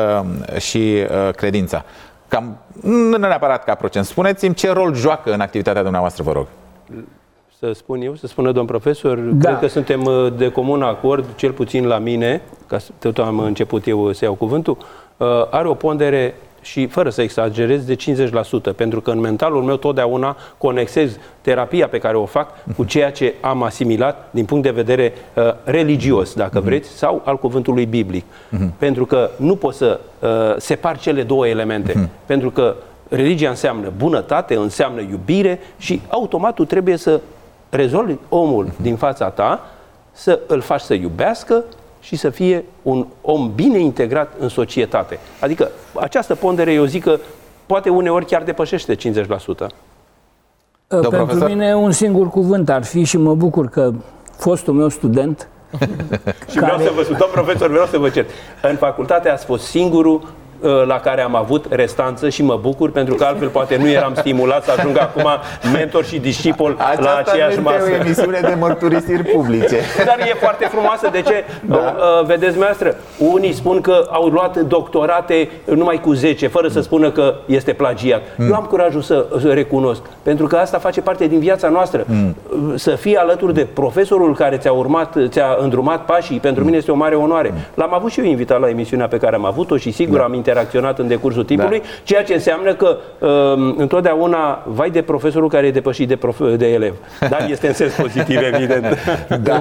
și credința. Cam, nu neapărat ca procent. Spuneți-mi ce rol joacă în activitatea dumneavoastră, vă rog. să spun eu, să spună domn profesor, Da. cred că suntem de comun acord, cel puțin la mine, ca să- tot am început eu să iau cuvântul, uh, are o pondere și, fără să exagerez, de cincizeci la sută, pentru că în mentalul meu totdeauna conexez terapia pe care o fac cu ceea ce am asimilat din punct de vedere uh, religios, dacă vreți, sau al cuvântului biblic. Pentru că nu pot să uh, separ cele două elemente, pentru că religia înseamnă bunătate, înseamnă iubire și automat tu trebuie să rezolvi omul din fața ta, să îl faci să iubească și să fie un om bine integrat în societate. Adică această pondere, eu zic că poate uneori chiar depășește cincizeci la sută. Pentru profesor? mine un singur cuvânt ar fi, și mă bucur că fostul meu student, Și vreau să vă spun, domn profesor, vreau să vă cer. În facultate ați fost singurul la care am avut restanță și mă bucur, pentru că altfel poate nu eram stimulat să ajung acum mentor și discipol Aceasta la aceeași nu este masă. o emisiune de mărturisiri publice. Dar e foarte frumoasă. De ce? Da. Vedeți, maestră, unii spun că au luat doctorate numai cu zece, fără să spună că este plagiat. Mm. Eu am curajul să, să recunosc, pentru că asta face parte din viața noastră. Mm. Să fii alături de profesorul care ți-a urmat, ți-a îndrumat pașii, pentru mine este o mare onoare. Mm. L-am avut și eu invitat la emisiunea pe care am avut-o și sigur da. am interacționat în decursul timpului, da. ceea ce înseamnă că um, întotdeauna vai de profesorul care e depășit de, prof- de elev. Dar este în sens pozitiv, evident. Da.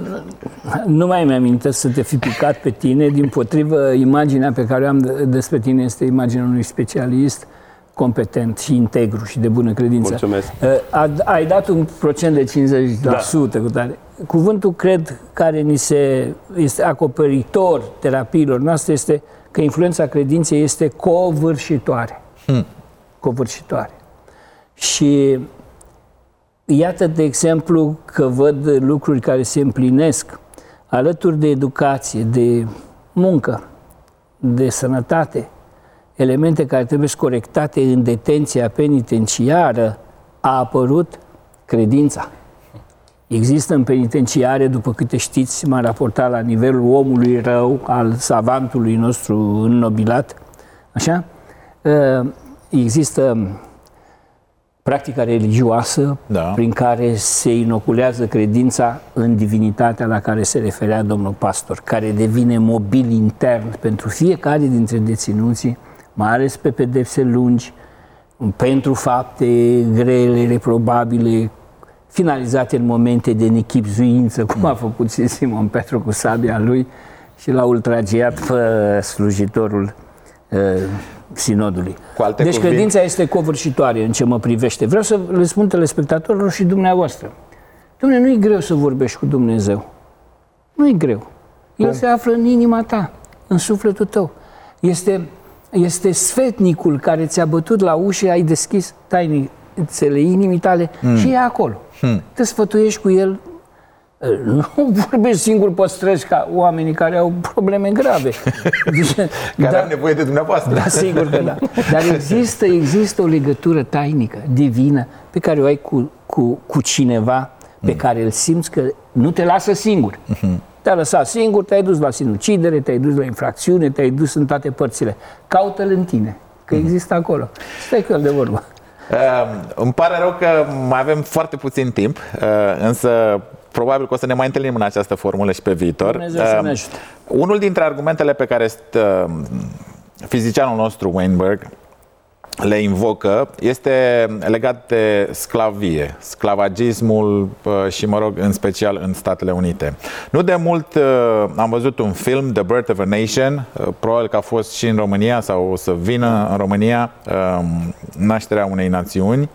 Nu mai mi-amintesc să te fi picat pe tine, dimpotrivă, imaginea pe care o am despre tine este imaginea unui specialist competent și integru și de bună credință. Mulțumesc. Ai dat un procent de cincizeci la sută. Da. Cu tare. Cuvântul, cred, care ni se este acoperitor terapiilor noastre este că influența credinței este covârșitoare. Hmm. Covârșitoare. Și iată, de exemplu, că văd lucruri care se împlinesc alături de educație, de muncă, de sănătate, elemente care trebuie corectate în detenția penitenciară, a apărut credința. Există în penitenciare, după câte știți, m-a raportat la nivelul omului rău, al savantului nostru înnobilat, așa? Există practica religioasă, da. prin care se inoculează credința în divinitatea la care se referea domnul pastor, care devine mobil intern pentru fiecare dintre deținuții, mai ales pe pedepse lungi, pentru fapte grele, reprobabile, finalizate în momente de nechipzuință, cum a făcut și Simon Petru cu sabia lui și l-a ultragiat pe slujitorul uh, sinodului. Deci cuvinte, credința este covârșitoare în ce mă privește. Vreau să le spun telespectatorilor și dumneavoastră. Dom'le, nu e greu să vorbești cu Dumnezeu. Nu e greu. El cum? Se află în inima ta, în sufletul tău. Este, este sfetnicul care ți-a bătut la ușă, ai deschis tainițele inimii tale hmm. și e acolo. Hmm. Te sfătuiești cu el. Nu vorbești singur pe străzi ca oamenii care au probleme grave. Care dar, au nevoie de dumneavoastră. Da, sigur că da. Dar există, există o legătură tainică, divină, pe care o ai cu, cu, cu cineva pe mm. care îl simți că nu te lasă singur. Mm-hmm. Te-a lăsat singur, te-ai dus la sinucidere, te-ai dus la infracțiune, te-ai dus în toate părțile. Caută-l în tine, că mm. există acolo. Stai cu el de vorbă. Uh, îmi pare rău că mai avem foarte puțin timp, uh, însă probabil că o să ne mai întâlnim în această formulă și pe viitor. Dumnezeu să ne ajute. Uh, unul dintre argumentele pe care uh, fizicianul nostru Weinberg le invocă este legat de sclavie, sclavagismul uh, și, mă rog, în special în Statele Unite. Nu de mult uh, am văzut un film, The Birth of a Nation, uh, probabil că a fost și în România sau o să vină în România, uh, Nașterea unei națiuni,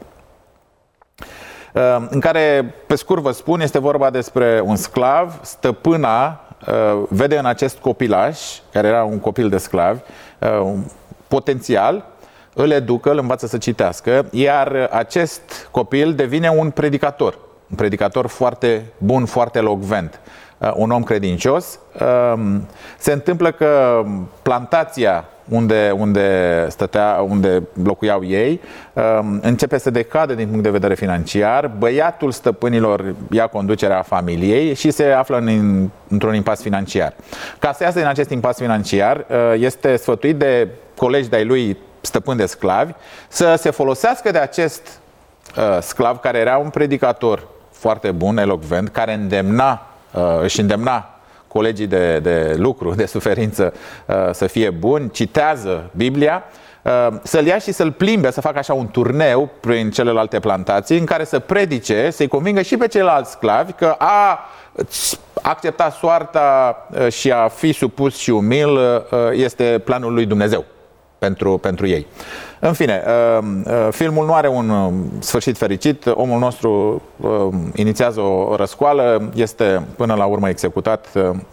uh, în care, pe scurt vă spun, este vorba despre un sclav, stăpâna uh, vede în acest copilaș, care era un copil de sclavi, uh, potențial, îl educă, îl învață să citească, iar acest copil devine un predicator, un predicator foarte bun, foarte elocvent, un om credincios. Se întâmplă că plantația unde, unde, stătea, unde locuiau ei începe să decadă din punct de vedere financiar, băiatul stăpânilor ia conducerea familiei și se află în, într-un impas financiar. Ca să iasă din acest impas financiar, este sfătuit de colegi de-ai lui stăpâni de sclavi, să se folosească de acest uh, sclav care era un predicator foarte bun, elocvent, care îndemna, își îndemna colegii de, de lucru, de suferință să fie buni, citează Biblia, să-l ia și să-l plimbe, să facă așa un turneu prin celelalte plantații în care să predice, să-i convingă și pe ceilalți sclavi că a accepta soarta și a fi supus și umil este planul lui Dumnezeu pentru, pentru ei. În fine, filmul nu are un sfârșit fericit, omul nostru inițiază o răscoală, este până la urmă executat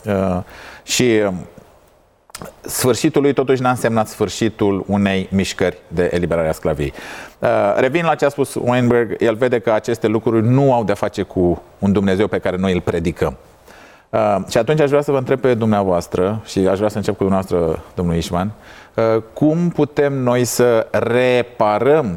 și sfârșitul lui totuși n-a însemnat sfârșitul unei mișcări de eliberare a sclaviei. Revin la ce a spus Weinberg, el vede că aceste lucruri nu au de-a face cu un Dumnezeu pe care noi îl predicăm. Uh, și atunci aș vrea să vă întreb pe dumneavoastră, și aș vrea să încep cu dumneavoastră, domnul Ișvan, uh, cum putem noi să reparăm,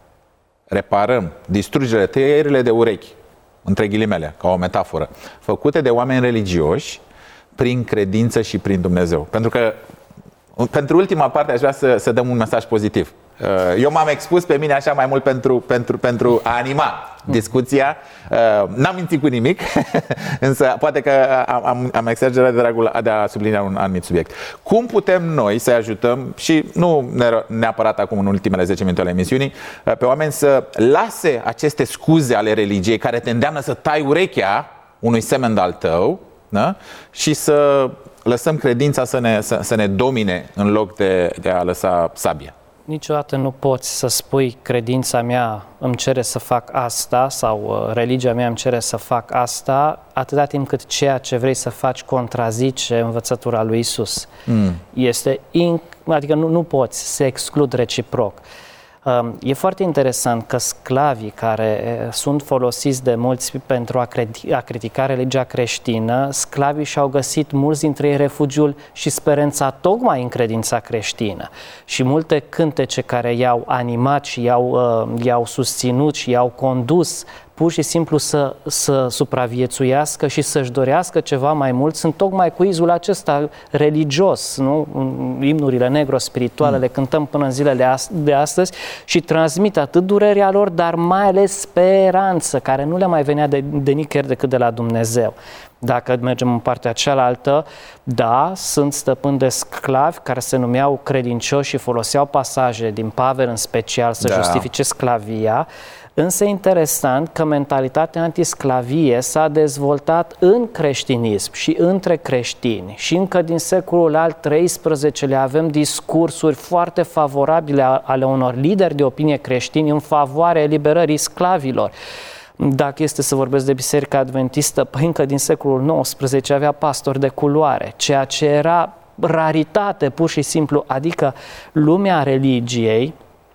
reparăm distrugerile, tăierile de urechi, între ghilimele, ca o metaforă, făcute de oameni religioși prin credință și prin Dumnezeu. Pentru că pentru ultima parte aș vrea să, să dăm un mesaj pozitiv. Eu m-am expus pe mine așa mai mult pentru, pentru, pentru a anima discuția. N-am mințit cu nimic, însă poate că am, am exagerat de dragul de a sublinia un anumit subiect. Cum putem noi să ajutăm, și nu neapărat acum în ultimele zece minute ale emisiunii, pe oameni să lase aceste scuze ale religiei care te îndeamnă să tai urechea unui semen de-al tău, da? Și să lăsăm credința să ne, să, să ne domine în loc de, de a lăsa sabia? Niciodată nu poți să spui credința mea îmi cere să fac asta sau uh, religia mea îmi cere să fac asta, atâta timp cât ceea ce vrei să faci contrazice învățătura lui Isus. Mm. Este inc- adică nu, nu poți, se exclud reciproc. E foarte interesant că sclavii care sunt folosiți de mulți pentru a, credi- a critica religia creștină, sclavii și-au găsit mulți dintre ei refugiul și speranța tocmai în credința creștină. Și multe cântece care i-au animat și i-au, uh, i-au susținut și i-au condus pur și simplu să, să supraviețuiască și să-și dorească ceva mai mult, sunt tocmai cu izul acesta religios, nu? Imnurile negro-spirituale mm. le cântăm până în zilele de astăzi și transmit atât durerea lor, dar mai ales speranță, care nu le mai venea de, de nicăieri decât de la Dumnezeu. Dacă mergem în partea cealaltă, da, sunt stăpâni de sclavi care se numeau credincioși și foloseau pasaje din Pavel în special să da. justifice sclavia. Însă e interesant că mentalitatea antisclavie s-a dezvoltat în creștinism și între creștini. Și încă din secolul al treisprezecelea avem discursuri foarte favorabile ale unor lideri de opinie creștini în favoarea eliberării sclavilor. Dacă este să vorbesc de Biserica Adventistă, păi încă din secolul nouăsprezece avea pastori de culoare, ceea ce era raritate pur și simplu, adică lumea religiei.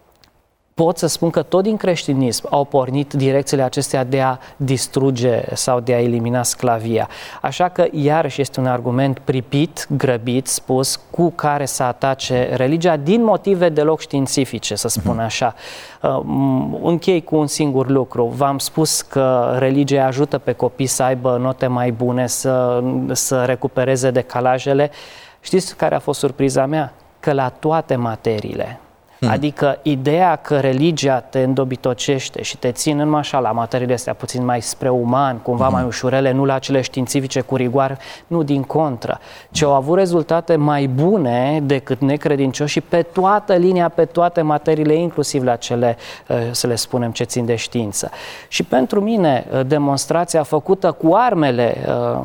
Pot să spun că tot din creștinism au pornit direcțiile acestea de a distruge sau de a elimina sclavia. Așa că iarăși este un argument pripit, grăbit, spus, cu care să atace religia din motive deloc științifice, să spun așa. Uh, închei cu un singur lucru. V-am spus că religia ajută pe copii să aibă note mai bune, să, să recupereze decalajele. Știți care a fost surpriza mea? Că la toate materiile. Adică ideea că religia te îndobitocește și te ține numai așa la materiile astea puțin mai spre uman, cumva uh-huh. mai ușurele, nu la cele științifice cu rigoare, nu, din contră, ci au avut rezultate mai bune decât necredincioși pe toată linia, pe toate materiile, inclusiv la cele, să le spunem, ce țin de știință. Și pentru mine, demonstrația făcută cu armele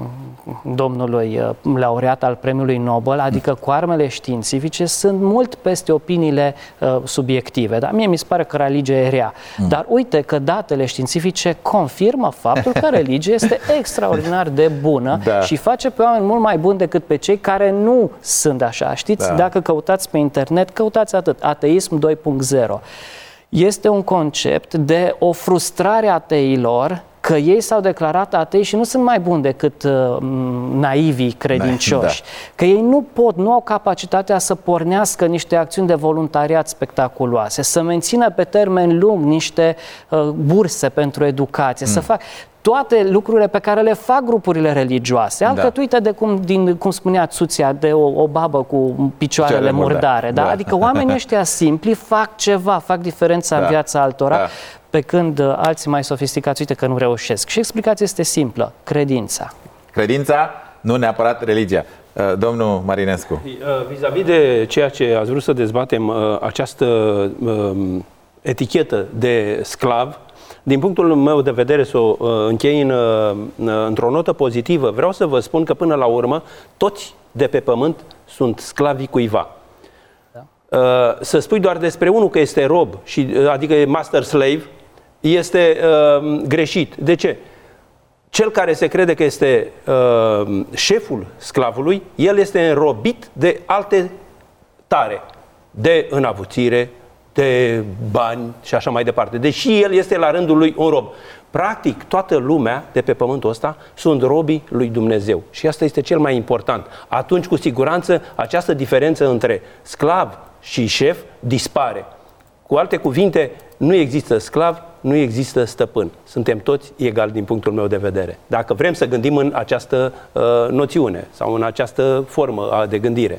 domnului laureat al Premiului Nobel, adică cu armele științifice, sunt mult peste opiniile subiective. Dar mie mi se pare că religia e rea. Mm. Dar uite că datele științifice confirmă faptul că religia este extraordinar de bună da. și face pe oameni mult mai buni decât pe cei care nu sunt așa. Știți, da. dacă căutați pe internet, căutați atât, ateism doi punct zero. Este un concept de o frustrare a ateilor că ei s-au declarat atei și nu sunt mai buni decât uh, naivii credincioși. Da. Că ei nu pot, nu au capacitatea să pornească niște acțiuni de voluntariat spectaculoase, să mențină pe termen lung niște uh, burse pentru educație, mm. să fac... toate lucrurile pe care le fac grupurile religioase. Alcătuite da. de, cum, din, cum spunea Țuția, de o, o babă cu picioarele, picioarele murdare. Da? Da. Adică oamenii ăștia simpli fac ceva, fac diferența da. în viața altora, da. pe când uh, alții mai sofisticați, uite că nu reușesc. Și explicația este simplă, credința. Credința, nu neapărat religia. Uh, domnul Marinescu. Vis-a-vis de ceea ce ați vrut să dezbatem, uh, această uh, etichetă de sclav, din punctul meu de vedere, să o uh, închei în, uh, într-o notă pozitivă, vreau să vă spun că până la urmă toți de pe pământ sunt sclavii cuiva. Da. Uh, să spui doar despre unul că este rob, și, uh, adică master slave, este uh, greșit. De ce? Cel care se crede că este uh, șeful sclavului, el este înrobit de alte tare, de înavuțire, de bani și așa mai departe. Deși el este la rândul lui un rob. Practic, toată lumea de pe pământul ăsta sunt robii lui Dumnezeu. Și asta este cel mai important. Atunci, cu siguranță, această diferență între sclav și șef dispare. Cu alte cuvinte, nu există sclav, nu există stăpân. Suntem toți egali din punctul meu de vedere. Dacă vrem să gândim în această uh, noțiune sau în această formă de gândire.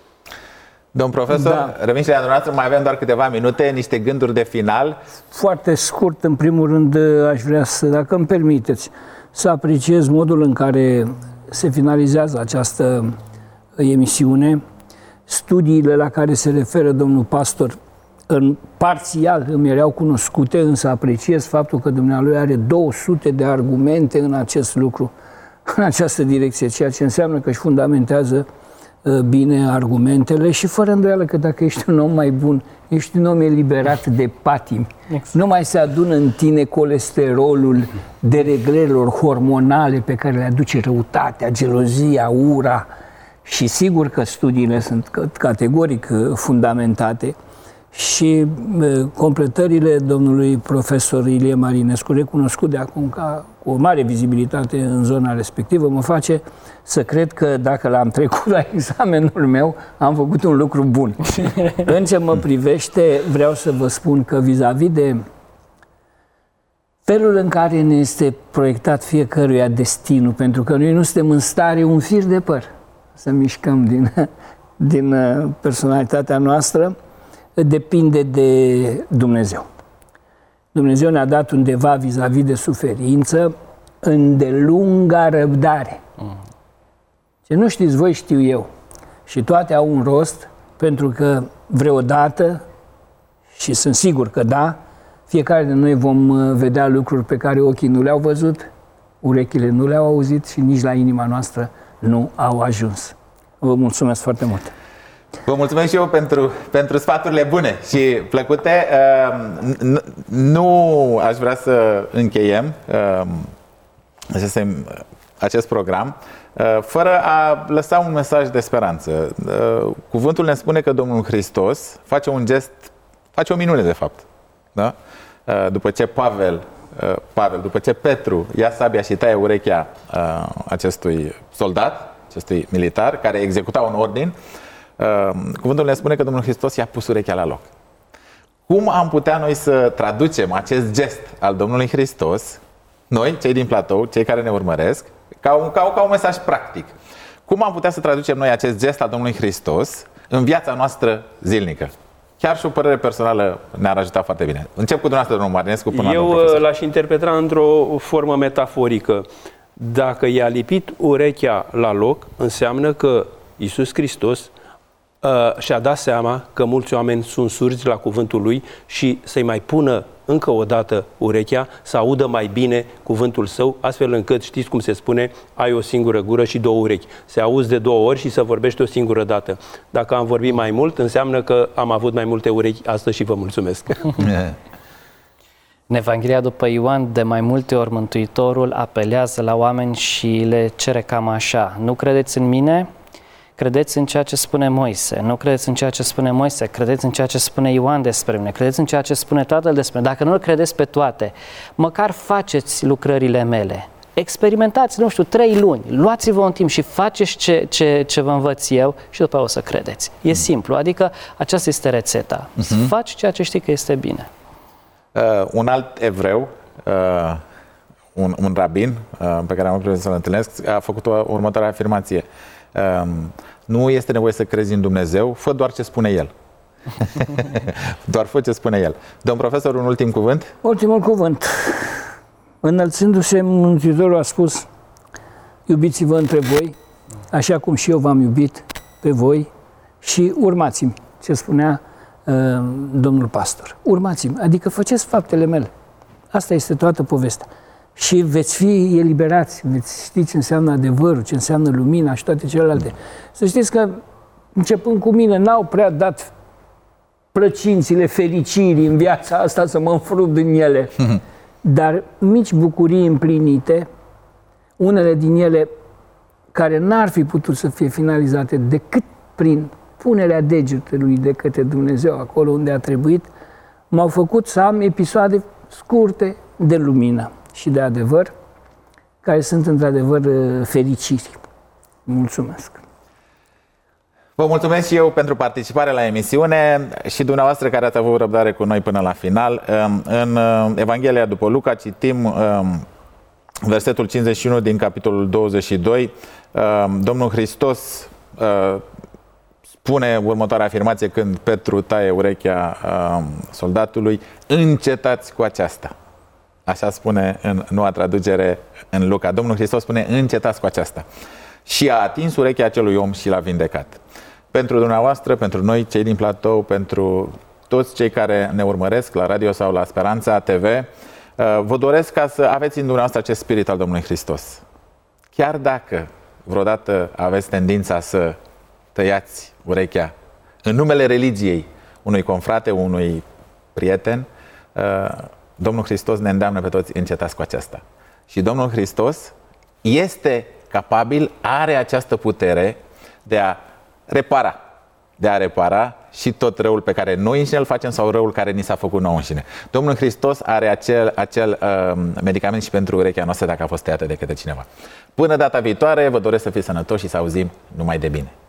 Domn profesor, da. Revin și la dumneavoastră, mai avem doar câteva minute, niște gânduri de final. Foarte scurt, în primul rând, aș vrea să, dacă îmi permiteți, să apreciez modul în care se finalizează această emisiune. Studiile la care se referă domnul pastor, în parțial îmi erau cunoscute, însă apreciez faptul că dumnealui are două sute de argumente în acest lucru, în această direcție, ceea ce înseamnă că își fundamentează bine argumentele și fără îndoială că dacă ești un om mai bun, ești un om eliberat de patimi. Exact. Nu mai se adună în tine colesterolul dereglărilor hormonale pe care le aduce răutatea, gelozia, ura, și sigur că studiile sunt categoric fundamentate și completările domnului profesor Ilie Marinescu, recunoscut de acum ca cu o mare vizibilitate în zona respectivă, mă face să cred că dacă l-am trecut la examenul meu, am făcut un lucru bun. În ce mă privește, vreau să vă spun că vis-a-vis de felul în care ne este proiectat fiecăruia destinul, pentru că noi nu suntem în stare un fir de păr să mișcăm din, din personalitatea noastră, depinde de Dumnezeu. Dumnezeu ne-a dat undeva vis-a-vis de suferință îndelunga răbdare. Mm. Ce nu știți voi, știu eu. Și toate au un rost, pentru că vreodată, și sunt sigur că da, fiecare de noi vom vedea lucruri pe care ochii nu le-au văzut, urechile nu le-au auzit și nici la inima noastră nu au ajuns. Vă mulțumesc foarte mult! Vă mulțumesc și eu pentru, pentru sfaturile bune și plăcute. Nu aș vrea să încheiem acest, acest program fără a lăsa un mesaj de speranță. Cuvântul ne spune că Domnul Hristos face un gest, face o minune de fapt. Da? După ce Pavel, Pavel, după ce Petru ia sabia și taie urechea acestui soldat, acestui militar care executa un ordin, cuvântul ne spune că Domnul Hristos i-a pus urechea la loc. Cum am putea noi să traducem acest gest al Domnului Hristos, noi, cei din platou, cei care ne urmăresc, ca un, ca, ca un mesaj practic? Cum am putea să traducem noi acest gest al Domnului Hristos în viața noastră zilnică? Chiar și o părere personală ne-ar ajuta foarte bine. Încep cu dumneavoastră, domnul Marinescu, până la Eu l-aș interpreta într-o formă metaforică. Dacă i-a lipit urechea la loc, înseamnă că Iisus Hristos Uh, și-a dat seama că mulți oameni sunt surzi la cuvântul lui și să-i mai pună încă o dată urechea, să audă mai bine cuvântul său, astfel încât, știți cum se spune, ai o singură gură și două urechi. Se auzi de două ori și să vorbești o singură dată. Dacă am vorbit mai mult, înseamnă că am avut mai multe urechi astăzi și vă mulțumesc. În Evanghelia după Ioan, de mai multe ori Mântuitorul apelează la oameni și le cere cam așa: nu credeți în mine? Credeți în ceea ce spune Moise, nu credeți în ceea ce spune Moise, credeți în ceea ce spune Ioan despre mine, credeți în ceea ce spune Tatăl despre mine. Dacă nu îl credeți pe toate, măcar faceți lucrările mele. Experimentați, nu știu, trei luni, luați-vă un timp și faceți ce, ce, ce vă învăț eu și după aceea o să credeți. E simplu, adică aceasta este rețeta. Uh-huh. Faci ceea ce știi că este bine. Uh, un alt evreu, uh, un, un rabin pe care am avut să-l întâlnesc, a făcut o următoarea afirmație. Nu este nevoie să crezi în Dumnezeu, fă doar ce spune El. Doar fă ce spune El. Domn profesor, un ultim cuvânt? Ultimul cuvânt. Înălțându-se, Mântuitorul a spus: iubiți-vă între voi, așa cum și eu v-am iubit pe voi, și urmați-mi, ce spunea uh, domnul pastor. Urmați-mi, adică faceți faptele mele. Asta este toată povestea. Și veți fi eliberați, veți ști ce înseamnă adevărul, ce înseamnă lumina și toate celelalte. Să știți că, începând cu mine, n-au prea dat plăcințile fericirii în viața asta să mă înfrupt din ele. Dar mici bucurii împlinite, unele din ele care n-ar fi putut să fie finalizate decât prin punerea degetului de către Dumnezeu acolo unde a trebuit, m-au făcut să am episoade scurte de lumină și de adevăr, care sunt într-adevăr fericiri. Mulțumesc! Vă mulțumesc și eu pentru participare la emisiune și dumneavoastră care ați avut răbdare cu noi până la final. În Evanghelia după Luca citim versetul cincizeci și unu din capitolul douăzeci și doi. Domnul Hristos spune următoarea afirmație când Petru taie urechea soldatului: încetați cu aceasta. Așa spune în noua traducere în Luca. Domnul Hristos spune: încetați cu aceasta. Și a atins urechea acelui om și l-a vindecat. Pentru dumneavoastră, pentru noi, cei din platou, pentru toți cei care ne urmăresc la radio sau la Speranța T V, vă doresc ca să aveți în dumneavoastră acest spirit al Domnului Hristos. Chiar dacă vreodată aveți tendința să tăiați urechea în numele religiei unui confrate, unui prieten, Domnul Hristos ne îndeamnă pe toți: încetați cu aceasta. Și Domnul Hristos este capabil, are această putere de a repara, de a repara și tot răul pe care noi înșine îl facem sau răul care ni s-a făcut nouă înșine. Domnul Hristos are acel, acel uh, medicament și pentru urechea noastră dacă a fost tăiată de către cineva. Până data viitoare, vă doresc să fiți sănătoși și să auzim numai de bine.